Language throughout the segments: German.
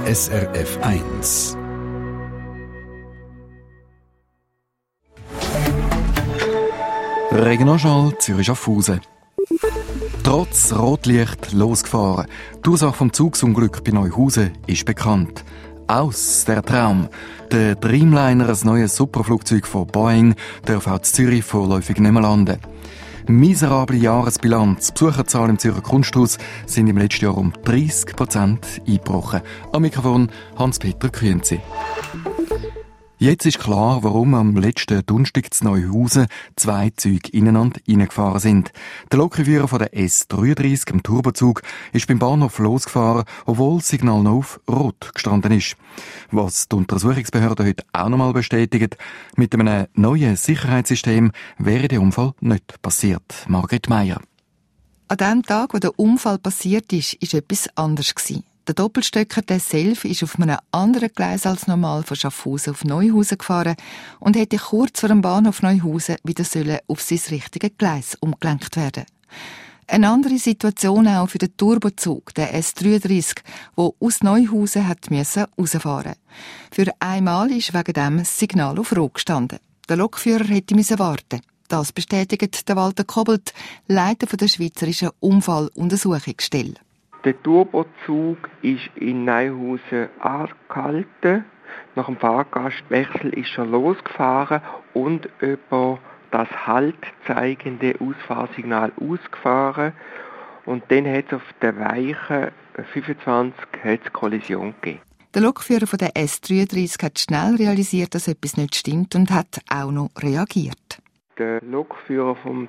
SRF 1. Regionaljournal Zürich-Schaffhausen. Trotz Rotlicht losgefahren. Die Ursache vom Zugsunglück bei Neuhausen ist bekannt. Aus der Traum. Der Dreamliner, ein neues Superflugzeug von Boeing, darf auch in Zürich vorläufig nicht mehr landen. Miserable Jahresbilanz. Die Besucherzahl im Zürcher Kunsthaus sind im letzten Jahr um 30% eingebrochen. Am Mikrofon Hans-Peter Kühnzi. Jetzt ist klar, warum am letzten Donnerstag zu Neuhausen 2 Züge ineinander reingefahren sind. Der Lokführer von der S33, dem Turbozug, ist beim Bahnhof losgefahren, obwohl das Signal noch auf Rot gestanden ist. Was die Untersuchungsbehörden heute auch nochmal bestätigen, mit einem neuen Sicherheitssystem wäre der Unfall nicht passiert. Margret Meier. An dem Tag, wo der Unfall passiert ist, war etwas anders. Der Doppelstöcker, der Self, ist auf einem anderen Gleis als normal von Schaffhausen auf Neuhausen gefahren und hätte kurz vor dem Bahnhof Neuhausen wieder auf sein richtiges Gleis umgelenkt werden. Eine andere Situation auch für den Turbozug, der S33, der aus Neuhausen rausfahren musste. Für einmal ist wegen dem das Signal auf Rot gestanden. Der Lokführer hätte warten. Das bestätigt der Walter Kobelt, Leiter der Schweizerischen Unfalluntersuchungsstelle. Der Turbozug ist in Neuhausen angehalten. Nach dem Fahrgastwechsel ist er losgefahren und über das Halt zeigende Ausfahrsignal ausgefahren. Und dann hat es auf der Weiche 25 Kollision gegeben. Der Lokführer von der S33 hat schnell realisiert, dass etwas nicht stimmt und hat auch noch reagiert. Der Lokführer vom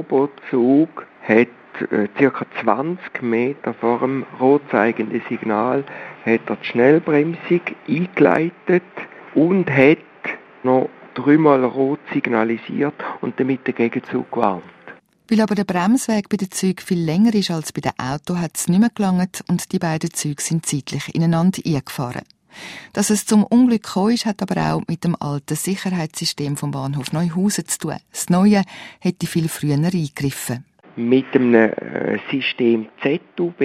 Turbozug hat ca. 20 Meter vor dem rot zeigenden Signal hat er die Schnellbremsung eingeleitet und hat noch 3-mal rot signalisiert und damit den Gegenzug gewarnt. Weil aber der Bremsweg bei den Zügen viel länger ist als bei den Autos, hat es nicht mehr gelangt und die beiden Züge sind zeitlich ineinander eingefahren. Dass es zum Unglück gekommen ist, hat aber auch mit dem alten Sicherheitssystem vom Bahnhof Neuhausen zu tun. Das Neue hätte viel früher eingegriffen. Mit dem System ZUB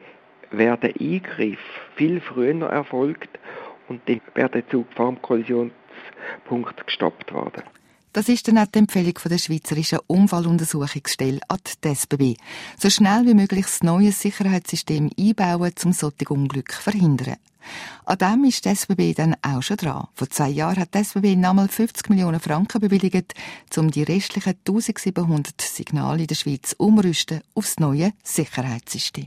wäre der Eingriff viel früher erfolgt und dann wäre der Zug vor dem Kollisionspunkt gestoppt worden. Das ist dann auch die Empfehlung von der Schweizerischen Unfalluntersuchungsstelle an die SBB. So schnell wie möglich das neue Sicherheitssystem einbauen, um solche Unglücke zu verhindern. An dem ist die SBB dann auch schon dran. Vor 2 Jahren hat die SBB nochmal 50 Millionen Franken bewilligt, um die restlichen 1700 Signale in der Schweiz umrüsten aufs neue Sicherheitssystem.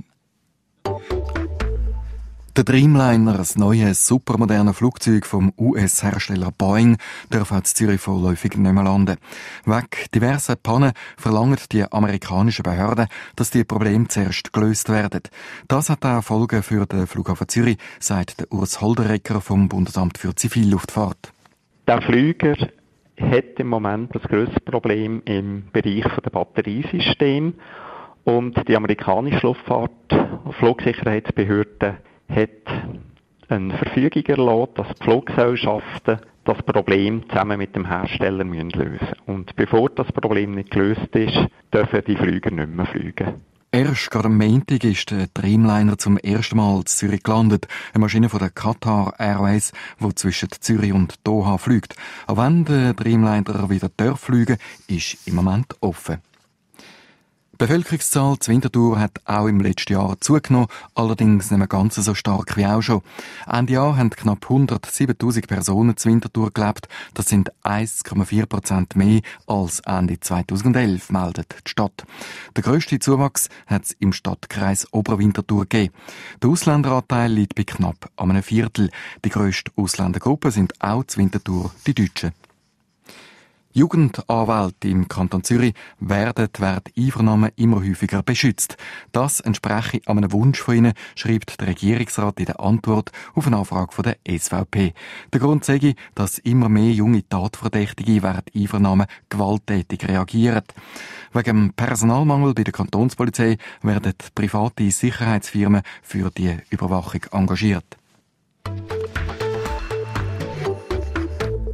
Der Dreamliner, das neue supermoderne Flugzeug vom US-Hersteller Boeing, darf auch in Zürich vorläufig nicht mehr landen. Wegen diverser Pannen verlangen die amerikanischen Behörden, dass die Probleme zuerst gelöst werden. Das hat auch Folgen für den Flughafen Zürich, sagt der Urs Holderecker vom Bundesamt für Zivilluftfahrt. Der Flüger hat im Moment das grösste Problem im Bereich der Batteriesysteme und die amerikanische Flugsicherheitsbehörde hat eine Verfügung erlassen, dass die Fluggesellschaften das Problem zusammen mit dem Hersteller lösen müssen. Und bevor das Problem nicht gelöst ist, dürfen die Flüger nicht mehr fliegen. Erst gerade am Montag ist der Dreamliner zum ersten Mal in Zürich gelandet. Eine Maschine von der Qatar Airways, die zwischen Zürich und Doha fliegt. Auch wenn der Dreamliner wieder fliegen darf, ist im Moment offen. Die Bevölkerungszahl zu Winterthur hat auch im letzten Jahr zugenommen, allerdings nicht mehr ganz so stark wie auch schon. Ende Jahr haben knapp 107'000 Personen zu Winterthur gelebt. Das sind 1,4% mehr als Ende 2011, meldet die Stadt. Der grösste Zuwachs hat es im Stadtkreis Oberwinterthur gegeben. Der Ausländeranteil liegt bei knapp einem Viertel. Die grösste Ausländergruppe sind auch zu Winterthur die Deutschen. Jugendanwälte im Kanton Zürich werden während Einvernahmen immer häufiger beschützt. Das entspreche einem Wunsch von ihnen, schreibt der Regierungsrat in der Antwort auf eine Anfrage von der SVP. Der Grund sei, dass immer mehr junge Tatverdächtige während Einvernahmen gewalttätig reagieren. Wegen dem Personalmangel bei der Kantonspolizei werden private Sicherheitsfirmen für die Überwachung engagiert.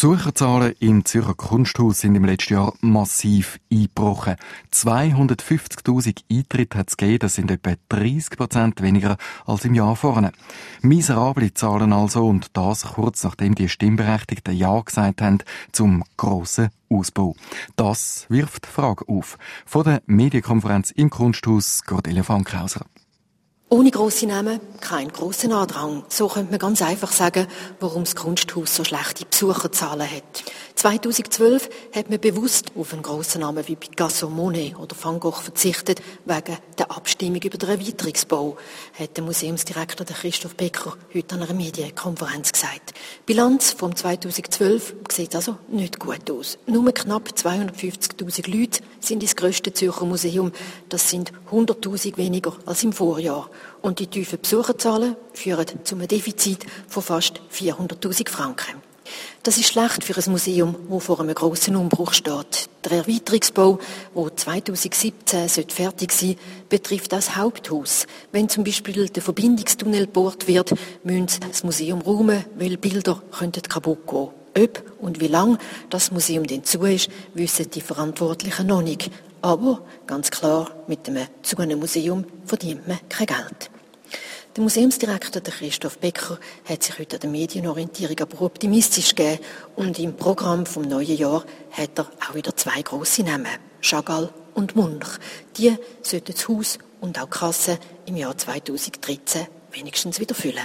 Besucherzahlen im Zürcher Kunsthaus sind im letzten Jahr massiv eingebrochen. 250'000 Eintritte hat es gegeben, das sind etwa 30% weniger als im Jahr vorne. Miserable Zahlen also, und das kurz nachdem die Stimmberechtigten Ja gesagt haben zum grossen Ausbau. Das wirft Fragen auf. Von der Medienkonferenz im Kunsthaus, Cordelia Fankhauser. Ohne grosse Namen, kein grosser Andrang. So könnte man ganz einfach sagen, warum das Kunsthaus so schlechte Besucherzahlen hat. 2012 hat man bewusst auf einen grossen Namen wie Picasso, Monet oder Van Gogh verzichtet, wegen der Abstimmung über den Erweiterungsbau, hat der Museumsdirektor Christoph Becker heute an einer Medienkonferenz gesagt. Die Bilanz vom 2012 sieht also nicht gut aus. Nur knapp 250'000 Leute sind ins grösste Zürcher Museum. Das sind 100'000 weniger als im Vorjahr. Und die tiefen Besucherzahlen führen zu einem Defizit von fast 400'000 Franken. Das ist schlecht für ein Museum, das vor einem grossen Umbruch steht. Der Erweiterungsbau, der 2017 fertig sein sollte, betrifft das Haupthaus. Wenn zum Beispiel der Verbindungstunnel gebohrt wird, müssen das Museum räumen, weil Bilder kaputt gehen. Ob und wie lange das Museum denn zu ist, wissen die Verantwortlichen noch nicht. Aber ganz klar, mit einem Museum verdient man kein Geld. Der Museumsdirektor Christoph Becker hat sich heute an der Medienorientierung aber optimistisch gegeben, und im Programm vom neuen Jahr hat er auch wieder 2 grosse Namen, Chagall und Munch. Die sollten das Haus und auch die Kasse im Jahr 2013 wenigstens wieder füllen.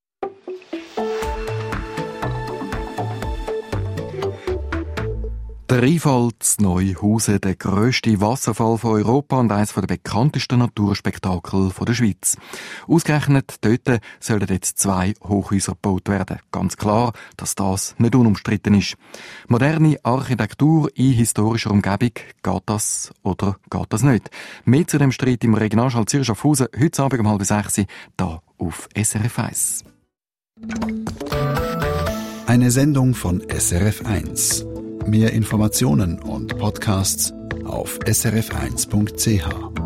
Der Rheinfall zu Neuhausen, der grösste Wasserfall von Europa und eines der bekanntesten Naturspektakel der Schweiz. Ausgerechnet dort sollen jetzt 2 Hochhäuser gebaut werden. Ganz klar, dass das nicht unumstritten ist. Moderne Architektur in historischer Umgebung, geht das oder geht das nicht? Mehr zu dem Streit im Regionalschall Zürich Schaffhausen heute Abend um 5:30 hier auf SRF 1. Eine Sendung von SRF 1. Mehr Informationen und Podcasts auf srf1.ch.